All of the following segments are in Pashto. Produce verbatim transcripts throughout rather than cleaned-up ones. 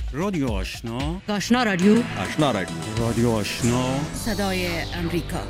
رادیو آشنا، آشنا رادیو، آشنا رادیو، رادیو آشنا، صدای امریکا.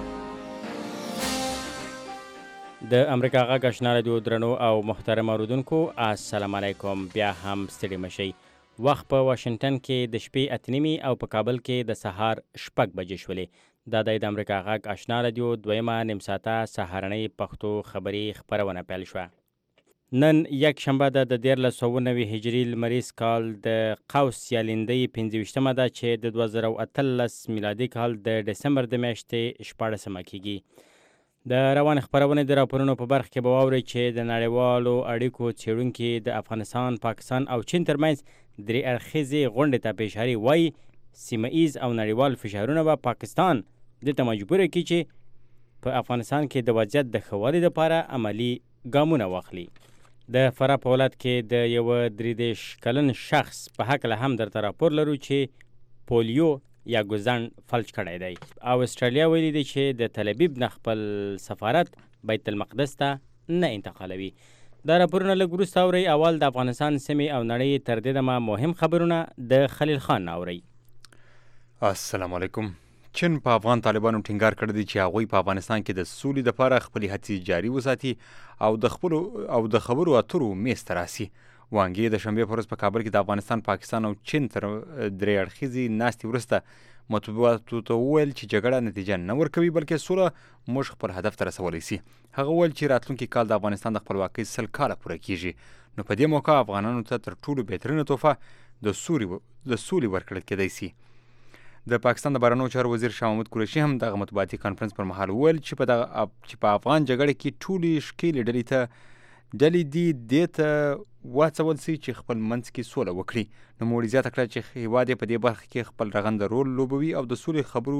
د امریکا غږ آشنا رادیو درنو او محترم اوریدونکو، السلام علیکم. بیا هم ستړي مشئ. وخت په واشنگټن کې د شپې اته نیمې او په کابل کې د سهار شپږ بجې شولې. دا د امریکا غږ آشنا رادیو دویمه نیم ساعته سهارنۍ پښتو خبري خپرونه پیل شوه. نن یک شنبه ده د دیارلس سوه نوي هجري لمریز کال د قوس یا لیندۍ پنځه ویشتمه ده چې د دوه زره اتلس میلادي کال د ډسمبر د میاشتې شپاړسمه کیږي. د روان خپرونې د راپورونو په برخه کې به واورئ چې د نړیوالو اړیکو څېړونکي د افغانستان، پاکستان او چین ترمنځ درې اړخیزې غونډې ته پیشهاري وایي. سیمه ایز او نړیوال فشارونه به پاکستان دې ته مجبوره کړي چې په افغانستان کې د وضعیت د ښه والي لپاره عملي ګامونه واخلي. د فراه په ولایت کې د یوه درې دېرش کلن شخص په هکله هم درته راپور لرو چې پولیو یا ګوزڼ فلج کړی دی. او استرالیا ویلي دی چې د تل ابیب نه خپل سفارت بیت المقدس ته نه انتقالوي. دا راپورونه لږ وروسته اورئ. اول د افغانستان سیمې او نړۍ تر دې دمه مهم خبرونه د خلیل خان اورئ. السلام علیکم. چین په افغان طالبانو ټینګار کړی دی چې هغوی په افغانستان کې د سولې دپاره خپلې هڅې جاري وساتي او د خپلو او د خبرو اترو میز ته راسي. وانګې د شنبې په ورځ په کابل کې د افغانستان، پاکستان او چین تر درې اړخیزې ناستې وروسته مطبوعاتو ته وویل چې جګړه نتیجه نه ورکوي بلکې سوله موږ خپل هدف ته رسولی سي. هغه وویل چې راتلونکي کال د افغانستان د خپلواکۍ سل کاله پوره کیږي. نو په دې موقع افغانانو ته تر ټولو بهترینه تحفه د سولې ورکړل کېدی سي. د پاکستان د بهرنیو چارو وزیر شاه محمود قریشي هم دغه مطبوعاتي کانفرنس پر مهال وویل چې په دغه چې په افغان جګړه کې ټولې ښکېلې ډلې ته ډلې دي دې ته واڅول سي چې خپل منځ کې سوله وکړي. نوموړي زیاته کړه چې هېواد یې په دې برخه کې خپل رغنده رول لوبوي او د سولې خبرو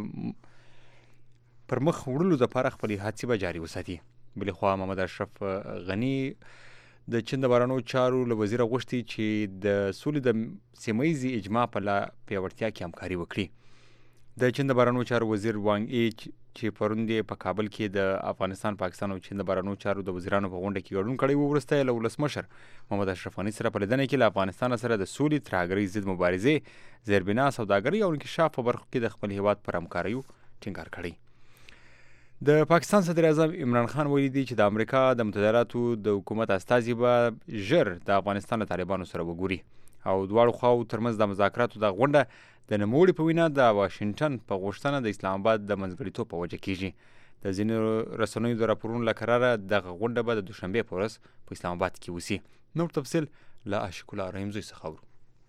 د پر مخ وړلو دپاره خپلې هڅې به جاري وساتي. بلې خوا محمد اشرف غني د چین د بهرنیو چارو له وزیره غوښتي چې د سولې د سیمه ییزې اجماع په لا پیاوړتیا کې همکاري وکړي. د چین د بهرنیو چارو وزیر وانګ ای چې پرون یې په کابل کې د افغانستان، پاکستان او چین د بهرنیو چارو د وزیرانو په غونډه کې ګډون کړی و، وروسته یې له ولسمشر محمد اشرف غني سره په لیدنه کې له افغانستان سره د سولې، ترهګرۍ ضد مبارزې، زیربنا، سوداګرۍ او انکشاف په برخو کې د خپل هیواد پر همکاریو ټینګار کړی. د پاکستان صدر اعظم عمران خان ویلي دی چې د امریکا د متحداتو د حکومت استازي به ژر د افغانستان له طالبانو سره وګوري او دواړو خواو ترمنځ د مذاکراتو د غونډه د نوموړي په وینا د واشنګټن په غوښتنه د اسلام آباد د منځګړیتوب په وجه کیږي. د ځینو رسنیو د راپورونو له قراره دغه غونډه به د دوشنبې په ورځ په اسلام آباد کې وسي. نور تفصیل له عاشق الله رحیمزوی څخه اورو.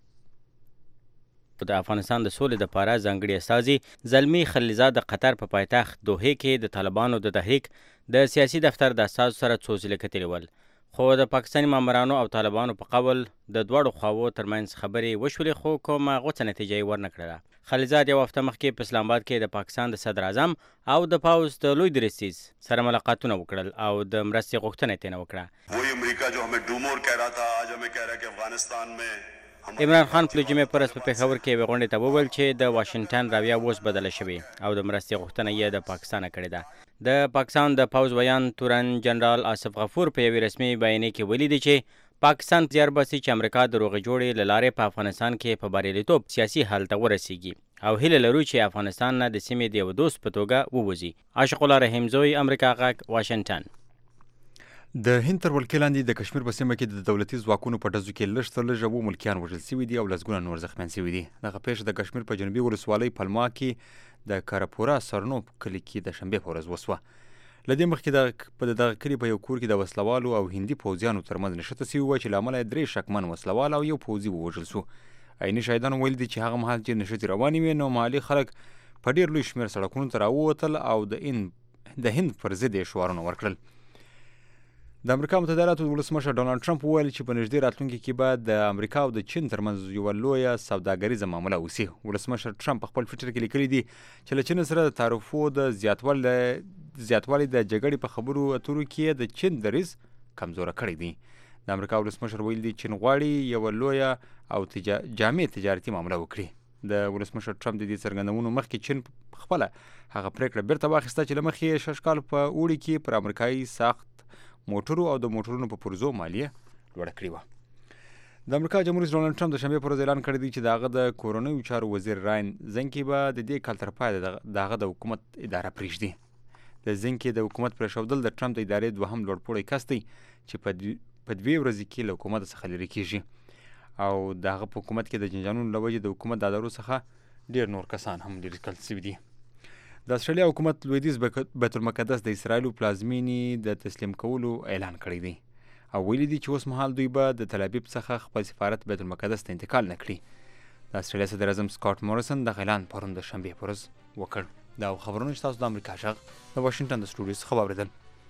د افغانستان د سولې دپاره ځانګړي استازي زلمي خلیلزاد د قطر په پایتخت دوحې کې د طالبانو د تحریک د سیاسي دفتر د استازو سره څو ځله کتلي ول، خو د پاکستاني مامورانو او طالبانو په قول د دواړو خواوو ترمنځ خبرې وشولې، خو کومه غوڅه نتیجه یې ورنه کړله. خلیلزاد یو هفته مخکې په اسلام آباد کې د پاکستان د صدر اعظم او د پوځ د لوی درستیز سره ملاقاتونه وکړل او د مرستې غوښتنه یې ترې وکړه. وہی امریکا جو ہمیں ڈومور کہہ رہا تھا آج ہمیں کہہ رہا ہے کہ افغانستان میں عمران خان په جمعې په ورځ په پېښور کې یوې غونډې ته وویل چې د واشنګټن راویه اوس بدله شوې او د مرستې غوښتنه یې د پاکستانه کړې ده. د پاکستان د پوځ ویان تورن جنرال آصف غفور په یوې رسمي بیانیه کې ویلي دی چې پاکستان زیار باسي چې امریکا د روغې جوړې له لارې په افغانستان کې په بریالیتوب سیاسي حل ته ورسیږي او هیله لرو چې افغانستان نه د سیمې د یو دوست په توګه ووځي. عاشق الله رحیمزوی، امریکا غږ، واشنګټن. د هند تر ولکې لاندې د کشمیر په سیمه کې د دولتي ځواکونو په ډزو کې لږ تر لږه اووه ملکیان وژل سوي دي او لسګونه نور زخمیان سوي دي. دغه پیښه د کشمیر په جنوبي ولسوالۍ پلما کې د کارپورا سرنوب کلي کې د شنبې په ورځ وسوه. له دې مخکې په دغه کلي په یو کور کې د وسلوالو او هندي پوځیانو ترمنځ نښته سوي وه چې له امله یې درې شکمن وسلوال او یو پوځي ووژل سو. عیني شاهدانو ویلي دي چې هغه مهال چې نښتې روانې وې نو محلي خلک په ډېر لوی شمېر سړکونو ته راووتل او د هند پر ضد یې شعارونه ورکړل. د امریکا متحده ایالاتو ولسمشر ډونالډ ټرمپ وویل چې په نږدې راتلونکي کې به د امریکا او د چین ترمنځ یوه لویه سوداګریزه معامله وسي. ولسمشر ټرمپ په خپل ټویټر کې لیکلي دي چې له چین سره د تعرفو د زیاتوالي د جګړې په خبرو اترو کې د چین دریځ کمزوره کړی دی. د امریکا ولسمشر ویل دي چین غواړي یوه لویه او تجا... جامع تجارتي معامله وکړي. د ولسمشر ټرمپ د دې څرګندونو مخکې چین خپله هغه پریکړه بیرته واخیسته چې له مخکې یې شش کال په اوړي کې پر امریکایي ساخت موټرو او د موټرونو په پرزو مالیه لوړه کړې وه. د امریکا جمهور رئیس ډونالډ ټرمپ د شنبې پر ورځ اعلان کړی دی چې د هغه د کورنیو چارو وزیر راین زنکي به د دې کال تر پایه د هغه د حکومت اداره پرېږدي. د زنکي د حکومت پرېښودل د ټرمپ د ادارې دوهم لوړپوړی کس دی چې په دوې ورځې کې له حکومت څخه لرې کېږي او د هغه په حکومت کې د جنجالونو له وجې د حکومت د ادارو څخه ډېر نور کسان هم لرې کړل شوي دي. د استرالیا حکومت لویدیځ بیت المقدس د اسرائیلو پلازمینې د تسلیم کولو اعلان کړی دی او ویلي دي چې اوس مهال دوی به د تل ابیب څخه خپل سفارت بیت المقدس ته انتقال نه کړي. د استرالیا صدر اعظم سکاټ موریسن دغه اعلان پرون د شنبې په ورځ وکړ. دا خبرونه چې تاسو د امریکا غږ د واشنګټن د سټوډیو څخه واورېدل.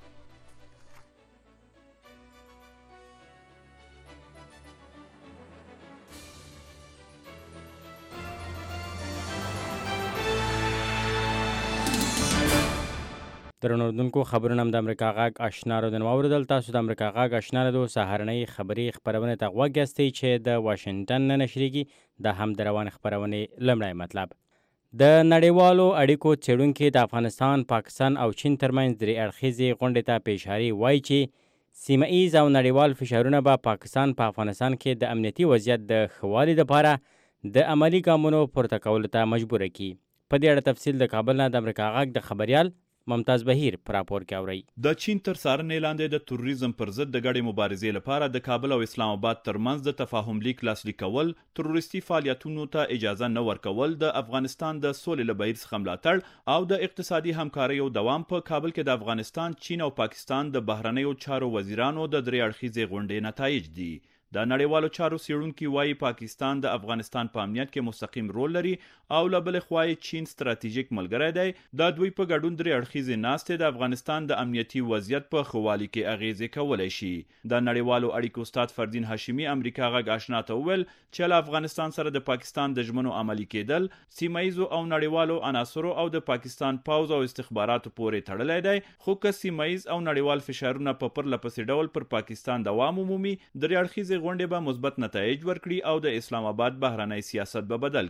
درنو اوریدونکو خبرونه هم د امریکا غږ آشنا رادیو نه واورېدل. تاسو د امریکا غږ آشنا رادیو سهارنۍ خبري خپرونې ته غوږ یاستئ چې د واشنګټن نه نشریږي. دا هم د روانې خپرونې لومړی مطلب. د نړیوالو اړیکو څېړونکي د افغانستان، پاکستان او چین ترمنځ درې اړخیزې غونډې ته پیشاري وایي چې سیمه ایز او نړیوال فشارونه به پاکستان په افغانستان کې د امنیتي وضعیت د ښه والي لپاره د عملي ګامونو پورته کولو ته مجبوره کړي. په دې اړه تفصیل د کابل نه د امریکا غږ د خبریال ممتاز بهیر پر راپور کې اوري. د چین تر څارنې لاندې د تروریزم پر ضد د ګډې مبارزې لپاره د کابل او اسلام آباد ترمنځ د تفاهم لیک لاسلیک کول، تروریستي فعالیتونو ته اجازه نه ورکول، د افغانستان د سولې له بهیر څخه ملاتړ او د اقتصادي همکاریو دوام په کابل کې د افغانستان، چین او پاکستان د بهرنیو چارو وزیرانو د درې اړخیزې غونډې نتایج دي. د نړیوالو چارو څېړونکي وایي پاکستان د افغانستان په امنیت کې مستقیم رول لري او له بلې خوا چین ستراتیژیک ملګری دی. د دوی په ګډون درې اړخیزې ناستې د افغانستان د امنیتي وضعیت په ښه والي کې اغیزې کولی شي. د نړیوالو اړیکو استاد فردین هاشمي امریکا غږ آشنا ته وویل چې له افغانستان سره د پاکستان د ژمنو عملي کېدل سیمه ییزو او نړیوالو عناصرو او د پاکستان پوځ او استخباراتو پورې تړلی دی، خو که سیمه ییز او نړیوال فشارونه په پرله پسې ډول پر پاکستان دوام ومومي، درې اړخیزې غونډې به مثبت نتایج ورکړي او د اسلام آباد بهرنی سیاست به بدل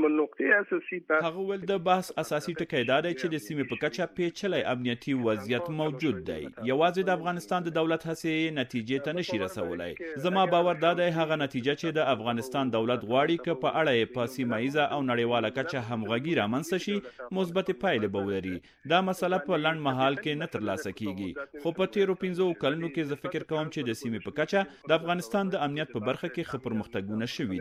کړي. هغه ول د بحث اساسي ټکی دا دی چې د سیمې په کچه پیچلی امنیتي وضعیت موجود دی. یوازې د افغانستان د دولت هڅې نتیجې ته نشي رسولی. زما باور دا دی هغه نتیجه چې د افغانستان دولت غواړي که په اړه یې په سیمه ییزه او نړیواله کچه همغږي رامنځته شي، مثبت پایلې به ولري. دا مسله په لنډ مهال کې نه ترلاسه کیږي، خو په تیرو پنځو کلونو کې زه فکر کوم چې د سیمې په کچه د افغانستان د امنیت په برخه کې ښه پرمختګونه شوي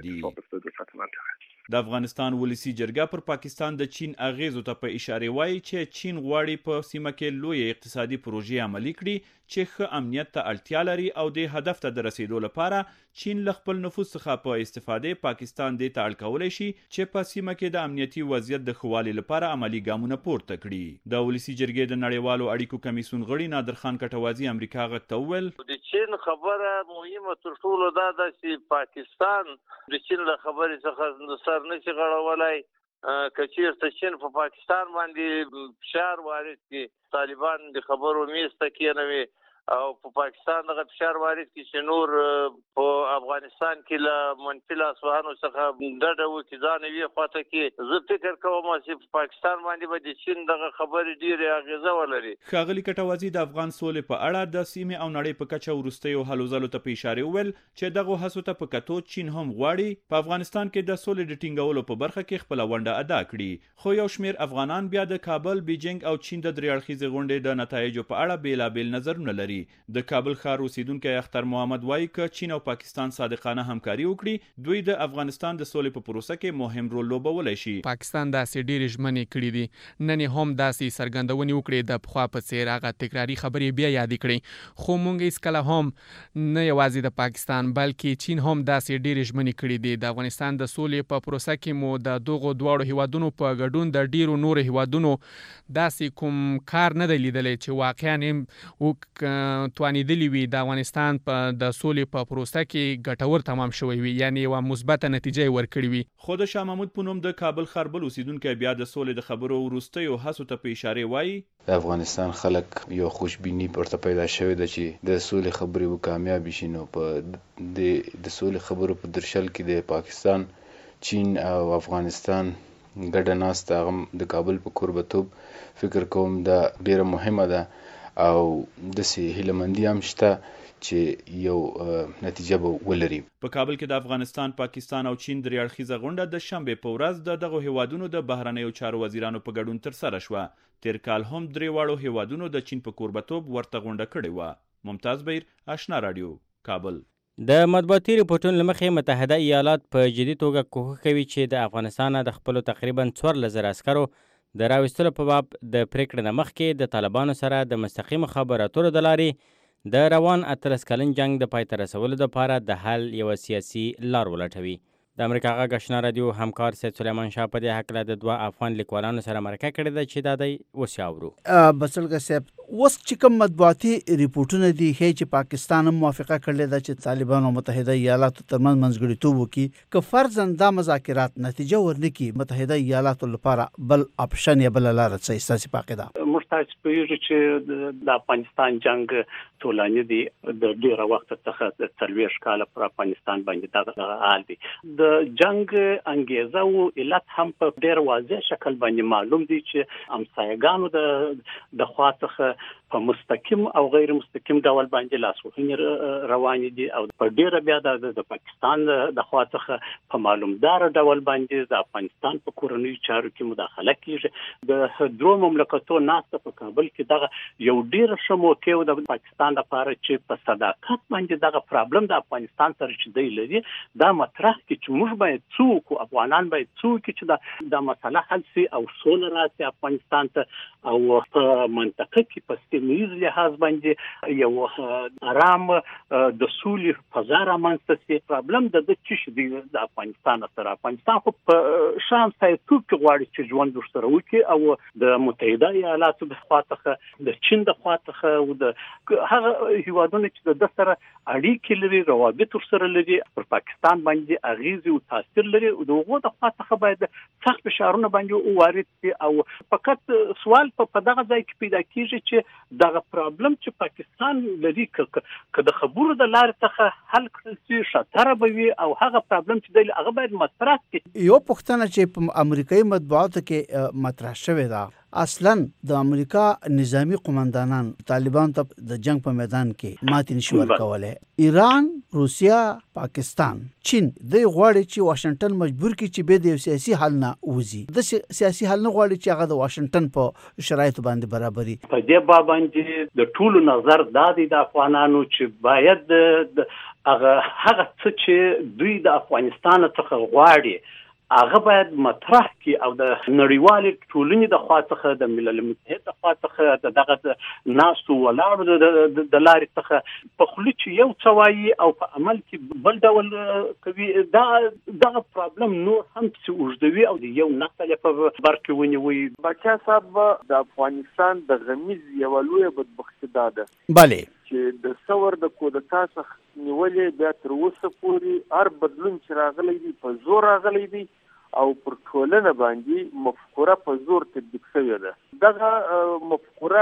دي. د افغانستان ولسی جرګه پر پاکستان د چین اغیزو ته په اشاره وایي چې چین غواړي په سیمه کې لوی اقتصادي پروژې عملي کړي چې ښه امنیت ته اړتیا لري او د هدف ته د رسیدو لپاره چین له خپل نفوذ څخه په استفادې پاکستان دې ته اړ کولی شي چې په سیمه کې د امنیتي وضعیت د ښه والي لپاره عملي ګامونه پورته کړي. د ولسی جرګې د نړیوالو اړیکو کمیسیون غړي نادر خان کټوازي امریکا غږ ته وویل د چین خبره مهمه تر ټولو دا ده چې پاکستان د چین له خبرې څخه سر نشي غړولی. که چیرته چین په پاکستان باندې فشار وارد کړي، طالبان د خبرو میز ته کېنوي او په پاکستان دغه فشار وارد کړي چې نور په افغانستان کې له منفي لاسوهنو څخه ډډه وکړي، ځان یې خواته کړي، زه فکر کوم چې په پاکستان باندې به د چین دغه خبرې ډېرې اغېزه ولري. ښاغلي کټوازي د افغان سولې په اړه د سیمې او نړۍ په کچه وروستیو هلو ځلو ته په اشارې وویل چې دغو هڅو ته په کتو چین هم غواړي په افغانستان کې د سولې د ټینګولو په برخه کې خپله ونډه ادا کړي. خو یو شمېر افغانان بیا د کابل، بیجینګ او چین د درې اړخیزې غونډې د نتایجو په اړه بېلابېل نظرونه لري. د کابل ښار اوسیدونکی اختر محمد وایي که چین او پاکستان صادقانه همکاري وکړي، دوی د افغانستان د سولې په پروسه کې مهم رول لوبولی شي. پاکستان داسې ډېرې ژمنې کړي دي، نن یې هم داسې څرګندونې وکړې د پخوا په څېر هغه تکراري خبرې بیا یادې کړې. خو موږ هېڅکله هم نه یوازې د پاکستان بلکې چین هم داسې ډېرې ژمنې کړي دي. د افغانستان د سولې په پروسه کې مو د دغو دواړو هیوادونو په ګډون د ډېرو نورو هیوادونو داسې کوم کار نه دی لیدلی چې واقعا یې توانېدلي وي د افغانستان په د سولې په پروسه کې ګټور تمام شوی وي، یعنی یوه مثبته نتیجه یې ورکړې وي. خو د شاه محمود په نوم د کابل ښار بل اوسیدونکی بیا د سولې د خبرو وروستیو هڅو ته په اشارې وایي د افغانستان خلک یو خوشبیني ورته پیدا شوې ده چې د سولې خبرې به کامیاب شي. نو په د سولې خبرو په درشل کې د پاکستان، چین او افغانستان ګډه ناسته هغه د کابل په کوربتوب فکر کوم دا ډیره مهمه ده او داسې هیله مندي هم شته چې یو نتیجه به ولري. په کابل کې د افغانستان، پاکستان او چین درې اړخیزه غونډه د شنبې په ورځ د دغو هیوادونو د بهرنیو چارو وزیرانو په ګډون ترسره شوه. تیر کال هم درې واړو هیوادونو د چین په کوربتوب ورته غونډه کړې وه. ممتاز بهیر، آشنا رادیو، کابل. د مطبوعاتي رپورټونو له مخې متحده ایالات په جدي توګه کوښښ کوي چې د افغانستان د خپلو تقریبا څوارلس زره عسکرو د راویستلو په باب د پریکړې نه مخکې د طالبانو سره د مستقیمو خبرو اترو د لارې د روان اتلس کلن جنگ د پای ته رسولو دپاره د حل یوه سیاسي لار ولټوي. د امریکا غږ آشنا رادیو همکار سید سلیمان شاه په دې هکله د دوه افغان لیکوالانو سره مرکه کړې ده چې دا دی اوس یې اورو. بسلګه صاحب، اوس چې کوم مطبوعاتي ریپورټونه دي ښیي چې پاکستان هم موافقه کړې ده چې طالبان او متحده ایالاتو ترمنځ منځګړیتوب وکړي. که فرضاً دا مذاکرات نتیجه ورنکړي، متحده ایالاتو لپاره بل اپشن یا بله لاره څه ستاسې په عقیده؟ موږ تاسو پوهېږو چې د افغانستان جنګ طولاني دی، د ډېره وخته څخه د څلوېښت کاله پر افغانستان باندې دغه حال دی. د جنګ انګیزه او علت هم په ډېر واضح شکل باندې معلوم دی چې همسایګانو د د خوا څخه په مستقیم او غیر مستقیم ډول باندې لاسوهنې روانې دي او په ډیره بیا د پاکستان د خوا څخه په معلومدار ډول باندې د افغانستان په کورنیو چارو کې مداخله کیږي. د درو مملکتونو ناسته په کابل کې دغه یو ډیره ښه موقع د پاکستان لپاره چې په صداقت باندې دغه پرابلم د افغانستان سره چې دی لري دا مطرح کړي چې موږ باید څوک افغانان باید څوک چې دا مسله حل شي او سوله راشي افغانستان ته او په منطقه کې په میز لحاظ باندې یو آرام د سولې فضا رامنځته شي. پرابلم د د چی دی د افغانستان سره افغانستان خو په شان سایتوب کې غواړي چې ژوند ورسره وکړي او د متحده ایالاتو د خوا څخه د چین د خوا څخه او د هغه هیوادونو چې د سره اړیکې لري، روابط ورسره لري، پر پاکستان باندې اغیز او تاثیر لري او دغه د خوا څخه باید سخت فشارونه باندې وارد شي. او فقط سوال په دغه ځای کې پیدا کیږي چې دغه پرابلم چې پاکستان لري که د خبرو د لارې څخه حل کړل شي ښه به وي او هغه پرابلم چې دی هغه باید مطرح کړي. یو پوښتنه چې په امریکایي مطبوعاتو کې مطرح شوې ده، اصلا د امریکا نظامی قومندانان طالبان ته د جنگ په میدان کې ماتې نشي ورکولی. ایران، روسیا، پاکستان، چین دوی غواړي چې واشنګټن مجبور کړي چې بیا د یو سیاسي حل نه وځي. د سیاسي حل نه غواړي چې هغه د واشنګټن په شرایطو باندې برابري. په دې باب باندې د ټولو نظر دا دی د افغانانو چې باید د هغه هغه څه چې دوی د افغانستان څخه غواړي هغه باید مطرح کی او د نړیوالې ټولنې د خوا څخه د ملل متحد د خوا څخه دغه ناسو ولاړو د لارې څخه په خولي چې یو څه وایي او په عمل کې بل ډول کوي. دا دغه پرابلم نور هم چې اوږدوي او د یو نسل په بر کې ونیوي. باچا صاحب، د افغانستان د غمیز یوه لویه بدبختي دا ده بله چې د ثور د کودتا څخه نیولې بیا تر اوسه پورې هر بدلون چې راغلی دی په زور راغلی دی او پر ټولنه باندې مفکوره په زور تطبیق شوې ده. دغه مفکوره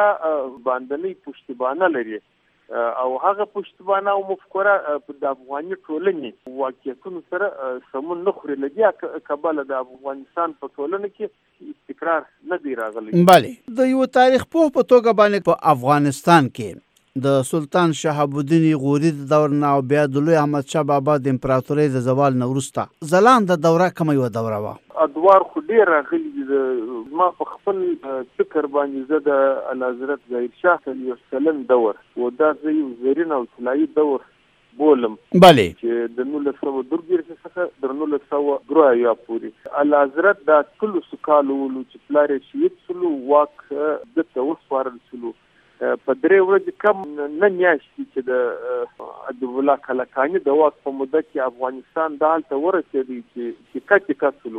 باندې پشتیبانه لري او هغه پشتیبانه او مفکوره د افغاني ټولنې واقعیتونو سره سمون نه خوري. لدې کبله د افغانستان په ټولنه کې استقرار نه دی راغلی. بله د یو تاریخ پوه په توګه باندې په افغانستان کې د سلطان شهاب الدین غوري د دور نه او بیا د لوی احمد شاه بابا د امپراتورۍ د زوال نه وروسته ځلانده دوره کومه یوه دوره وه؟ ادوار خو ډېر راغلي دي. زما په خپل فکر باندې زه د اعلیحضرت ظاهر شاه څلوېښت کلن دور و دا زه یو زرین او طلایي دور بولم. بله چې د نولس سوه درې دېرش څخه تر نولس سوه درې اویا پورې اعلیحضرت دا ټولو کالو ولو چې پلار یې شهید سلو، واک ده ته وسپارل سلو. په درې ورځې کم نه میاشتې چې د ادب الله کلکاني د واک په موده کې افغانستان دالته ورسېدی چې ټیکه ټیکه سلو.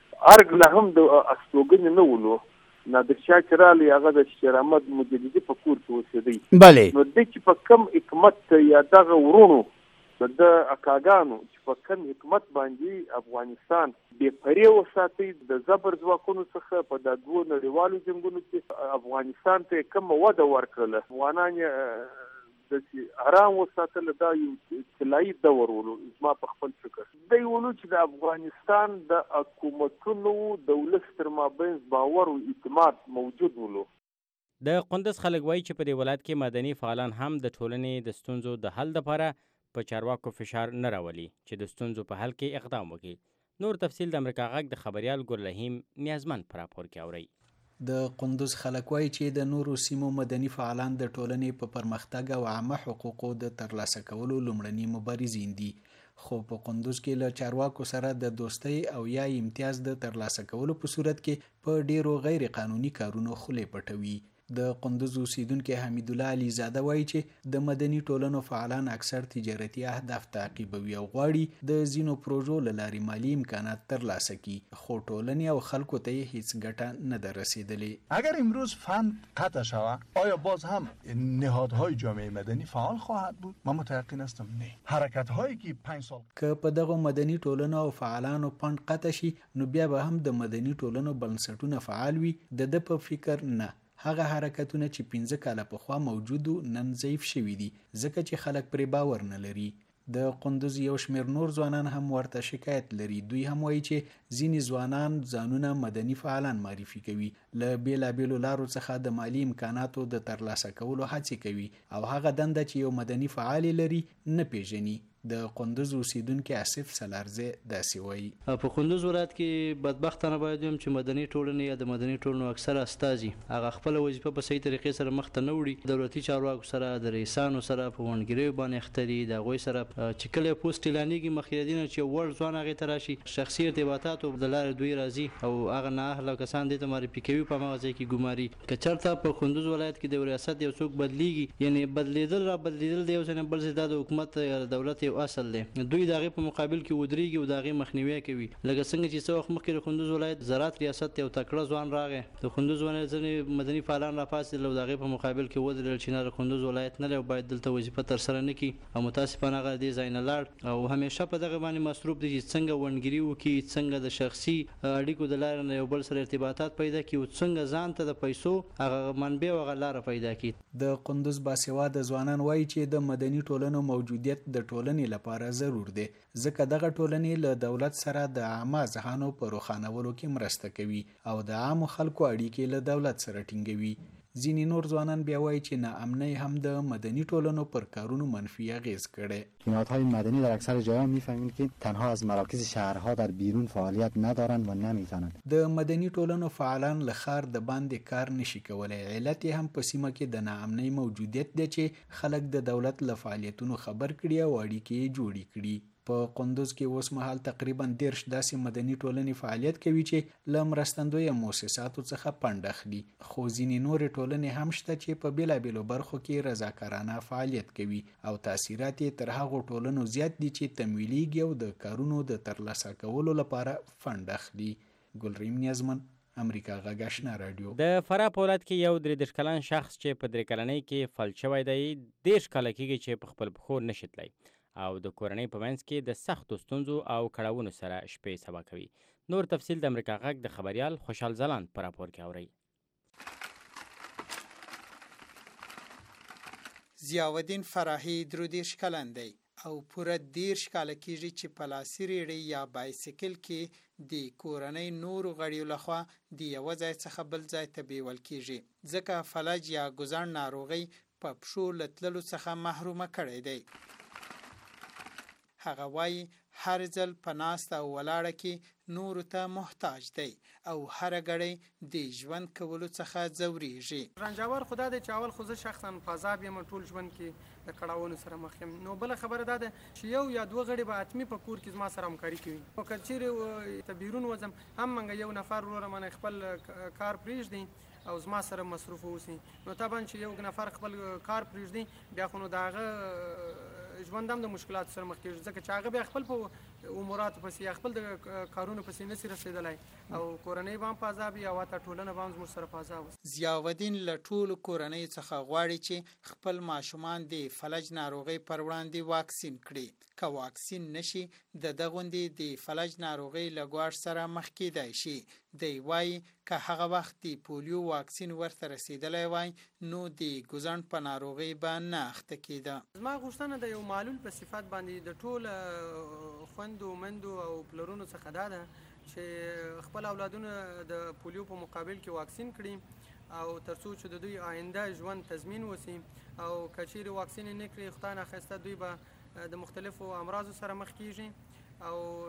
ارګ لا هم د استوګنې نه ولو. نادر شاه چې راغلی هغه د شیر احمد مجددي په کور کې اوسېدی. بله نو دی چې په کم حکمت یا دغه ورونو د اکاګانو چې په کم حکمت باندې افغانستان بې پرې وساتي د زبر ځواکونو څخه په د دوو نړیوالو جنګونو کې افغانستان ته کومه وده ورکړله، افغانان یې داسې ارام وساتله. دا یو طلایي دور ولو زما په خپل فکر. دی ولو چې د افغانستان د حکومتونو د ولس تر مابین باور او اعتماد موجود ولو. د قندوز خلک وایي چې په دې ولایت کې مدني فعالان هم د ټولنې د ستونزو د حل لپاره په چارواکو فشار نه راولي چې د ستونزو په حل کې اقدام وکړي. نور تفصیل د امریکا غږ د خبریال ګلرحیم نیازمند په راپور کې اورئ. د قندوز خلک وایي چې د نورو سیمو مدني فعالان د ټولنې په پرمختګ او عامه حقوقو د ترلاسه کولو لومړني مبارزین دي، خو په قندوز کې له چارواکو سره د دوستۍ او یا امتیاز د ترلاسه کولو په صورت کې په ډیرو غیر قانوني کارونو خولې پټوي. د قندوز اوسیدونکي حمید الله علي زاده وایي چې د مدني ټولنو فعالان اکثر تجارتي اهداف تعقیبوي او غواړي د ځینو پروژو له لارې مالی امکانات ترلاسه کړي، خو ټولنې او خلکو ته یې هیڅ ګټه نه ده رسیدلې. اگر امروز فند قطع شود آیا باز هم نهادهای جامعه مدنی فعال خواهد بود؟ من متيقن هستم نه. حرکت هایی که پنج سال که په دغه مدني ټولنو او فعالانو پند قطع شي نو بیا به هم د مدني ټولنو بنسټونه فعال وي. د د په فکر نه هغه حرکتونه چې پنځه کاله پخوا موجودو نن ضعیف شوي دي ځکه چې خلک پرې باور نه لري. د قندوز یو شمېر نور ځوانان هم ورته شکایت لري. دوی هم وایي چې ځینې ځوانان ځانونه مدني فعالان معرفي کوي، له بېلابېلو لارو څخه د مالی امکاناتو د ترلاسه کولو هڅې کوي او هغه دنده چې یو مدني فعال لري نه پیژني. د قندوز اوسیدونکي آصف سلارزه داسې وایي. په قندوز ولایت کې بدبختانه باید ویم چې مدني ټولنې یا د مدني ټولنو اکثر استازي هغه خپل وظیفه په صحیح طریقې سره مخ ته نه وړي. دولتي چارواکو سره د رئیسانو سره په ونګریو باندې اختري د هغوی سره چې کله پوسټ اعلانېږي مخکې دینه چې وړ ځوان هغې ته راشي شخصي ارتباطاتو د لارې دوی راځي او هغه نااهله کسان دې ته معرفي کوي په هماغه ځای کې ګماري. که چېرته په قندوز ولایت کې د ریاست یو څوک بدلیږي یعنې بدلیدل را بدلیدل د یو ځای نه بل ځای دا د حکومت یا دولت یو اصل دی، دوی د هغې په مقابل کې ودرېږي او د هغې مخنیوی کوي. لکه څنګه چې څه وخت مخکې د قندوز ولایت زراعت ریاست یو تکړه ځوان راغی، د قندوز ولایت ځینې مدني فعالان راپاڅېدل او د هغې په مقابل کې ودرېدل چې نه د قندوز ولایت نه دی او باید دلته وظیفه ترسره نه کړي او متاسفانه هغه دې ځای نه لاړ او همیشه په دغه باندې مصروف دی چې څنګه ونګري وکړي، څنګه د شخصي اړیکو د لارې نه یو بل سره ارتباطات پیدا کړي او څنګه ځان ته د پیسو هغه منبع او هغه لاره پیدا کړي. د قندوز باسواده ځوانان وایي چې د مدني ټولنو موجودیت د ټولنې لپاره ضرور دی ځکه دغه ټولنې له دولت سره د عامه ذهانو په روښانولو کې مرسته کوي او د عامو خلکو اړیکې له دولت سره ټینګوي. ځینې نور ځوانان بیا وایي چې ناامنۍ هم د مدنی ټولنو پر کارونو منفی اغیز کړي. نهادهای مدنی در اکثر جاها میفهمیم که تنها از مراکز شهرها در بیرون فعالیت ندارند و نمیتونند. د مدنی ټولنو فعالان له ښار د باندې کار نشي کولای. علت هم په سیمه کې د ناامنۍ موجودیت دی چې خلک د دولت له فعالیتونو خبر کړي او اړیکې جوړې کړي. په قندوز کې اوس مهال تقریبا دیرش داسې مدني ټولنې فعالیت کوي چې له مرستندویه مؤسساتو څخه پند اخلي، خو ځینې نورې ټولنې هم شته چې په بېلابېلو برخو کې رضاکارانه فعالیت کوي او تاثیرات یې تر هغو ټولنو زیات دي چې تمویلیږي او د کارونو د ترلاسه کولو لپاره فند اخلي. ګلرحیم نیازمن، امریکا غږ آشنا رادیو. د فراه په ولایت کې یو درې دېرش کلن شخص چې په درې کلنۍ کې فلج شوی دی دېرش کاله کېږي چې په خپل پښو نشي تللی او د کورنۍ په منځ کې د سختو ستونزو او کړاوونو سره شپې سبا کوي. نور تفصیل د امریکا غږ د خبریال خوشحال ځلاند په راپور کې اورئ. ضیاءالدین فراهی درې دېرش کلن دی او پوره دېرش کاله کېږي چې په لاسي ریړۍ یا بایسکل کې د کورنۍ نورو غړیو لخوا د یوه ځای څخه بل ځای ته بیول کېږي ځکه فلج یا ګزڼ ناروغۍ په پښو له تللو څخه محرومه کړی دی. هغه وایي هر ځل په ناسته او ولاړه کې نورو ته محتاج دی او هره ګړۍ د ژوند کولو څخه ځورېږي. رنجاور خدا دی چې اول خو زه شخصا په عذاب یم ټول ژوند کې د کړاوونو سره مخ یم. نو بله خبره دا ده چې یو یا دوه غړي به حتمي په کور کې زما سره همکاري کوي. نو که چیرې ته بیرون وځم هم منګه یو نفر وروره منه خپل کار پرېږدي او زما سره مصروف اوسي نو طبعا چې یو نفر خپل کار پرېږدي بیا خو نو د هغه ژوند هم د مشکلاتو سره مخ کېږي ځکه چې هغه بیا خپل په اموراتو پسې یا خپل د کارونو پسې نشي رسېدلی او کورنۍ به هم په عذاب وي او حتی ټولنه به هم زموږ سره په عذاب وي. ضیاءالدین له ټولو کورنیو څخه غواړي چې خپل ماشومان د فلج ناروغۍ پر وړاندې واکسین کړي. که واکسین نشي د دغه غوندې د فلج ناروغۍ له ګواښ سره مخ کېدای شي. دی وایي که هغه وخت د پولیو واکسین ورته رسېدلی وای نو د ګزڼ په ناروغۍ به نه اخته کېده. زما غوښتنه د یو معلول په صفت باندې د ټول خویندو مندو او پلرونو څخه دا ده چې خپل اولادونه د پولیو په مقابل کې واکسین کړي او ترڅو چې د دوی آینده ژوند تضمین وسی او کچیر واکسین نه کړی خدای ناخسته دوی به د مختلفو امراض سره مخ کیږي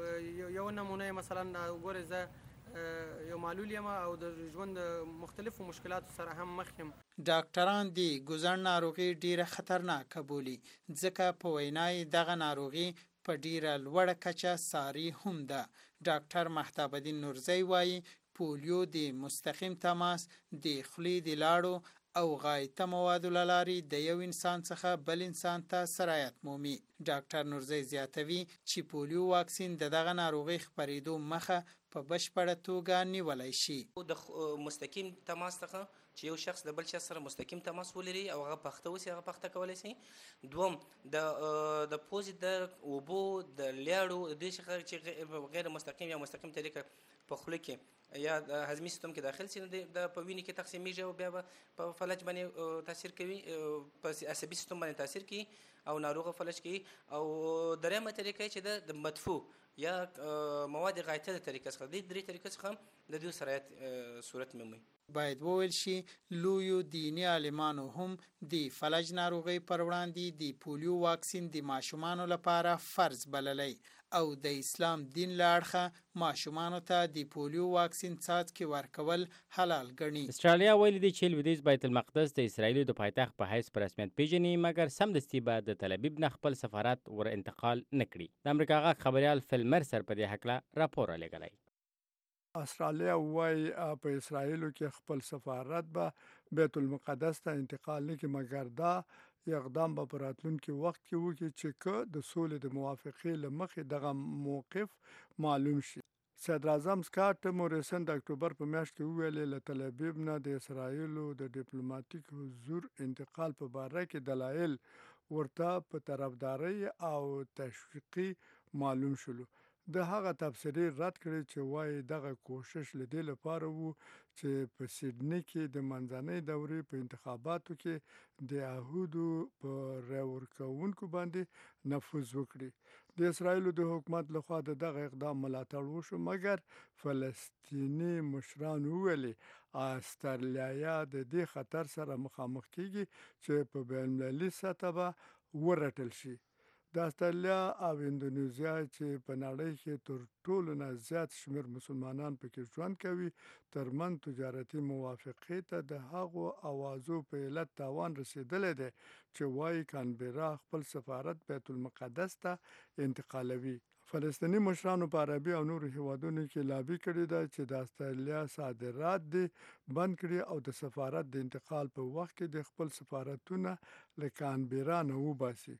او یو نمونه مثلا وګورئ زه یو معلول یم او د ژوند مختلفو مشکلاتو سره هم مخ یم. ډاکټران د ګوزن ناروغي ډیره خطرناکه بولي ځکه په وینای دغه ناروغي په ډیره لوړه کچه ساري هم ده. ډاکټر مهتاب الدین نورزی وایي پولیو د مستقیم تماس د خولې د لاړو او غایطه موادو له لارې د یو انسان څخه بل انسان ته سرایت مومي. ډاکټر نورزی زیاتوي چې پولیو واکسین د دغه ناروغي خپرېدو مخه په بشپړه توګه نیولی شي. د مستقیم تماس څخه چې یو شخص د بل شخص سره مستقیم تماس ولري او هغه پخته وسی هغه پخته کولی شي. دوم د د پوزې د اوبو د لیاړو د څخه چې غیر مستقیم یا مستقیم طریقه په خوله کې یا د هضمي سیستم کې داخل شي د په وینې کې تقسیمیږي او بیا په فلج باندې تاثیر کوي په عصبي سیستم باندې تاثیر کوي او ناروغه فلج کوي. او درېیمه طریقه چې د مدفوع یا مواد غایطه د طریقه څخه د درې طریقې څخه د دوی سرایت صورت مومي. باید وویل شي لویو دیني عالمانو هم د فلج ناروغۍ پر وړاندې د پولیو واکسین د ماشومانو لپاره فرض بللی او د اسلام دین له اړخه ماشومانو ته د پولیو واکسین څاڅکي ورکول حلال ګڼي. استرالیا ویلي دی چې لویدیځ بیت المقدس د اسرائیلو د پایتخت په حیث په رسمیت پیژني مګر سمدستي به د تل ابیب نه خپل سفارت ور انتقال نه کړي. د امریکا غږ خبریال فل مرسر په دې هکله راپور رالیږلی. استرالیا وایي په اسرائیلو کې خپل سفارت به بیت المقدس ته انتقال نه کړي مګر دا اقدام به په راتلونکي وخت کې وکړي چې که د سولې د موافقې له مخې دغه موقف معلوم شي. صدر اعظم سکاټ موریسن د اکتوبر په میاشت کې وویل له تل ابیب نه د اسرائیلو د ډیپلوماټیک حضور انتقال په باره کې دلایل ورته په طرفداري او تشویقي معلوم شول. د هغه تبصرې رد کړي چې وایي دغه کوشش له دې لپاره وو چې په سیډني کې د منځنۍ دورې په انتخاباتو کې د یهودو په رای ورکوونکو باندې نفوذ وکړي. د اسرائیلو د حکومت لخوا د دغه اقدام ملاتړ وشو مګر فلسطیني مشران وویلي استرالیا د دې خطر سره مخامخ کیږي چې په بین المللي سطح به ورټل شي. د استرالیا او اندونیزیا چې په نړۍ کې تر ټولو نه زیات شمیر مسلمانان پکې ژوند کوي ترمن تجارتي موافقې ته د هغو اوازو په علت تاوان رسیدلی دی چې وایي کانبرا خپل سفارت بیت المقدس ته انتقالوي. فلسطیني مشرانو په عربي او نورو هیوادونو کې لابي کړې ده چې د استرالیا صادرات دي بند کړي او د سفارت د انتقال په وخت کې د خپل سفارتونه له کانبرا نه وباسي.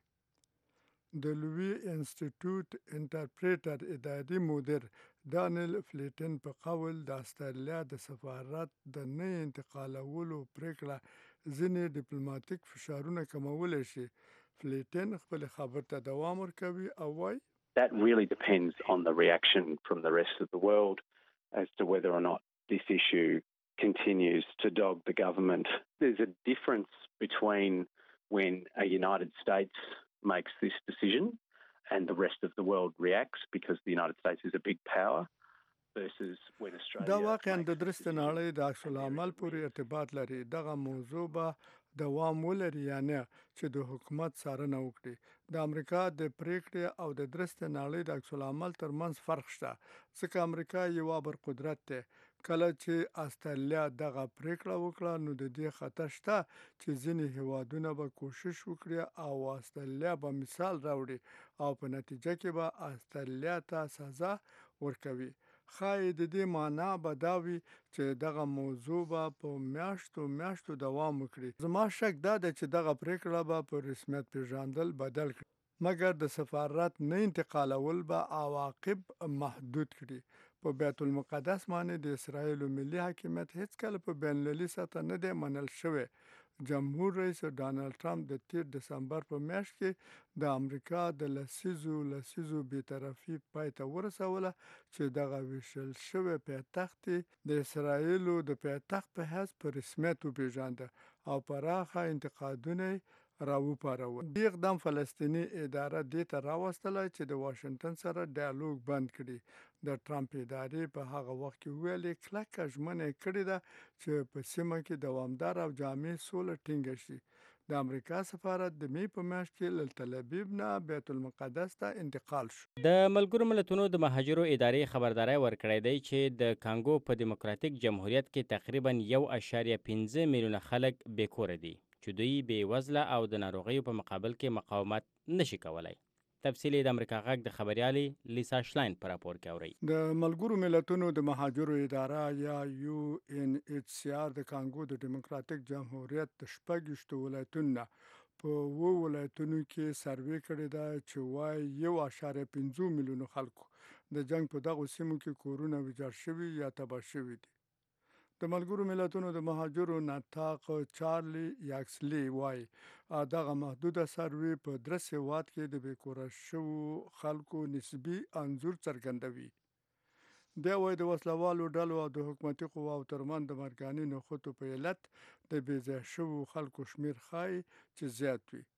د لوی انسټیټیوټ انټرپریټر اداري مدیر دانیل فلیټن په قول د استرالیا د سفارت د نه انتقالولو پریکړه ځینې ډیپلوماټیک فشارونه کمولی شي. فلیټن خپل خبر ته دوام ورکوي او وایي That really depends on the reaction from the rest of the world as to whether or not this issue continues to dog the government. There's a difference between when a United States makes this decision and the rest of the world reacts because the United States is a big power versus when Australia دا واقعا د درست نړۍ د عکس العمل پورې ارتباط لري. دغه موضوع به دوام ولري یا نه چې د حکومت څارنه وکړي. د امریکا د پریکړې او د درست نړۍ د عکس العمل ترمنځ فرق شته ځکه امریکا یو ابرقدرت دی. کله چې استرالیا دغه پریکړه وکړه نو د دې خطر شته چې ځینې هیوادونه به کوشش وکړي او استرالیا به مثال راوړي او په نتیجه کې به استرالیا ته سزا ورکوي. خای د دې معنا به دا وي چې دغه موضوع به په میاشتو میاشتو دوام وکړي. زما شک دا ده چې دغه پریکړه به په رسمیت پیژندل بدل کړي مګر د سفارت نه انتقالول به عواقب محدود کړي. په بیت المقدس باندې د اسرائیل ملي حاکمیت هیڅ کله په بین المللي سطح نه دی منل شوی. جمهور رئیس ډانلډ ټرمپ د تیر دسمبر په میاشت کې د امریکا د لسیزو لسیزو بی‌طرفي پای ته ورسوله چې دغه ویشل شوی پایتخت د اسرائیلو د پایتخت په حیث په رسمیت وپیژانده او پراخه انتقادونه راوپارول. دې اقدام فلسطیني اداره دې ته راوستله چې د واشنگټن سره ډایالوګ بند کړي. د ټرمپ ادارې په هغه وخت کې ویلې کلکه ژمنه کړې ده چې په سیمه کې دوامدار او جامع سوله ټینګه شي. د امریکا سفارت د می په میاشت کې له تل ابیب نه بیت المقدس ته انتقال شو. د ملګرو ملتونو د مهاجرو ادارې خبرداری ورکړی دی چې د کانګو په دیموکراتیک جمهوریت کې تقریبا یو اعشاریه پنځه میلیونه خلک بېکوره دي چې دوی بې وزله او د ناروغیو په مقابل کې مقاومت نشي کولی. تفصیل د امریکا غږ د خبريالې لیسا شلاین پر راپور کې اوري. د ملګرو ملتونو د مهاجرو اداره یا یو ان ایچ سی آر د کانګو د دیموکراتیک جمهوریت د شپږ ولایتونو په وو ولایتونو کې سروې کړې ده چې وايي یو اعشاریه پنځه میلیونه خلکو د جنگ په دغه سیمو کې کورونه ویجاړ شوي یا تباه شوي دي. د ملګرو ملتونو د مهاجرو نطاق چارلی یاکسلی وایي دغه محدوده سروې په درې سواد کې د بیکوره شوو خلکو نسبي انځور څرګندوي. دی وایي د وسلوالو ډلو او د حکومتي قواو ترمنځ د مرګاني نښتو په علت د بېځایه شوو خلکو شمیر ښایي چې زیات وي.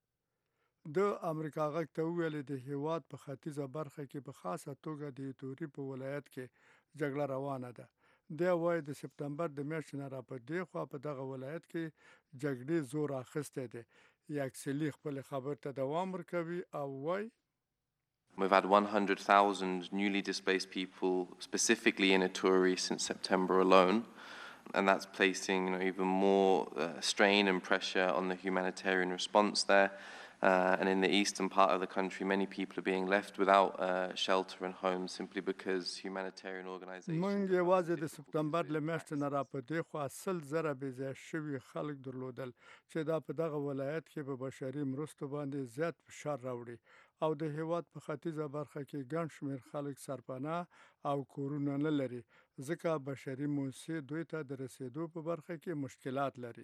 د امریکا غږ ته وویل د هیواد په ختیځه برخه کې په خاصه توګه د ایتوري په ولایت کې جګړه روانه ده. دی وایي د سپتمبر د میاشتې نه را په دې خوا په دغه ولایت کې جګړې زور اخیستی دی. یاکسلي خپل خبر ته دوام ورکوي او وایي We've had one hundred thousand newly displaced people specifically in Ituri since September alone, and that's placing you know, even more uh, strain and pressure on the humanitarian response there. Uh, and in the eastern part of the country, many people are being left without uh, shelter and homes simply because humanitarian organizations... موږ یوازې د سپتمبر له میاشتې نه را په دې خوا سل زره بېځایه شوي خلک درلودل چې دا په دغه ولایت کې په بشري مرستو باندې زیات فشار راوړي او د هیواد په ختیځه برخه کې ګڼ شمېر خلک سرپناه او کورونه نه لري ځکه بشري مرستې دوی ته د رسیدو په برخه کې مشکلات لري.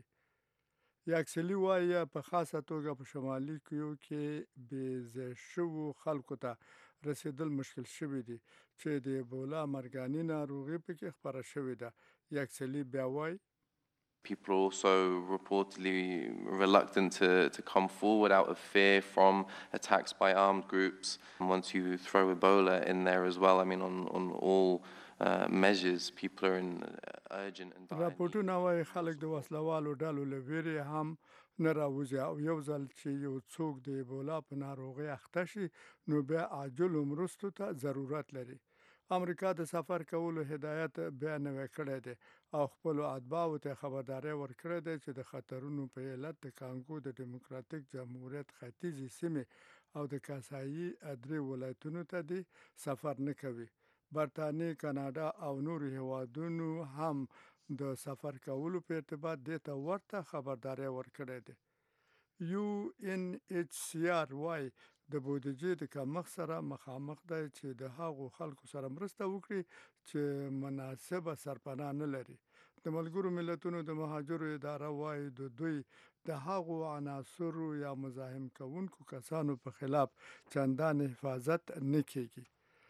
یاکسلي وایي په خاصه توګه په شمالي کیو کې بېځایه شوو خلکو ته رسیدل مشکل شوي دي چې د ایبولا مرګاني ناروغي پکې خپره شوې ده. یاکسلي بیا وایي People are also reportedly reluctant to, to come forward out of fear from attacks by armed groups. And once you throw Ebola in there as well, I mean, on, on all uh, measures, people are in urgent and dire need. راپورټونه وایي خلک د وسلوالو ډلو له ویرې هم نه راوځي او یو ځل چې یو څوک د ایبولا په ناروغۍ اخته شي نو بیا عاجلو مرستو ته ضرورت لري. امریکا د سفر کولو هدایت بیا نوی کړی دی او خپلو اتباعو ته خبرداری ورکړی دی چې د خطرونو په علت د کانګو د دیموکراتیک جمهوریت ختیځې سیمې او د کاسایي درې ولایتونو ته دی سفر نه کوي. برطانیې، کاناډا او نورو هیوادونو هم د سفر کولو په ارتباط دې ته ورته خبرداری ورکړی دی. یو ان ایچ سی آر وایي د بودیجې د کمښت سره مخامخ دی چې د هغو خلکو سره مرسته وکړي چې مناسبه سرپناه نه لري. د ملګرو ملتونو د مهاجرو اداره وایي د دوی د هغو عناصرو یا مزاحم کوونکو کسانو په خلاف چندان حفاظت نه کیږي.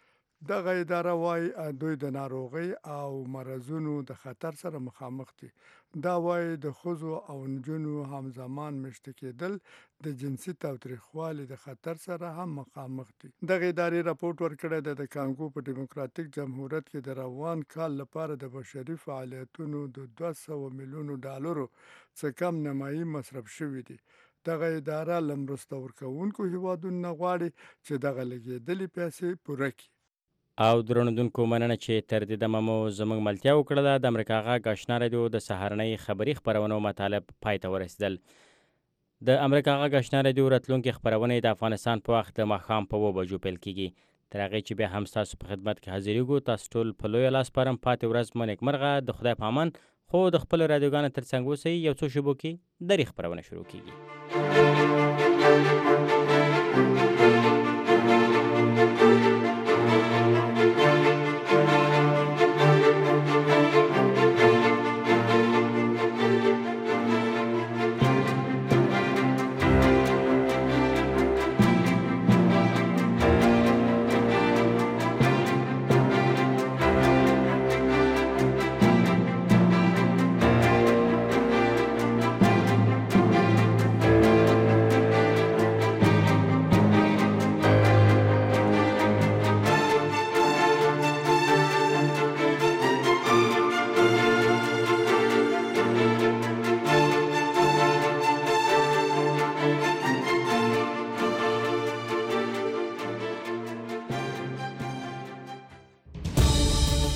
دغه اداره وایي دوی د ناروغۍ او مرضونو د خطر سره مخامخ دي. دا وایي د ښځو او نجونو همزمان مشته کېدل د جنسي تاوتریخوالي د خطر سره هم مخامخ دي. دغه ادارې راپورټ ورکړی دی د کانګو په دیموکراتیک جمهوریت کې د روان کال لپاره د بشري فعالیتونو د دوه سوه میلیونو ډالرو څخه کم نیمایي مصرف شوي دي. دغه اداره له مرسته ورکوونکو هیوادونو نه غواړي چې دغه لګېدلې پیسې پوره کړي. او درنوونکو مننه چې تر دې دمه مو زموږ ملتیا وکړله. د امریکا غږ آشنا راډیو د سهارنۍ خبري خپرونو مطالب پای ته ورسېدل. د امریکا غږ آشنا راډیو راتلونکې خپرونې د افغانستان په وخت د ماښام په اوه بجو پیل کیږي. تر هغې چې بیا هم ستاسو په خدمت کې حاضرېږو، تاسو ټول په لویه لاس سپارم. پاتې ورځ مو نیکمرغه. د خدای په امان. خو د خپلو رادیوګانو تر څنګ اوسئ. یو څو شېبو کې درې خپرونه شروع کیږي.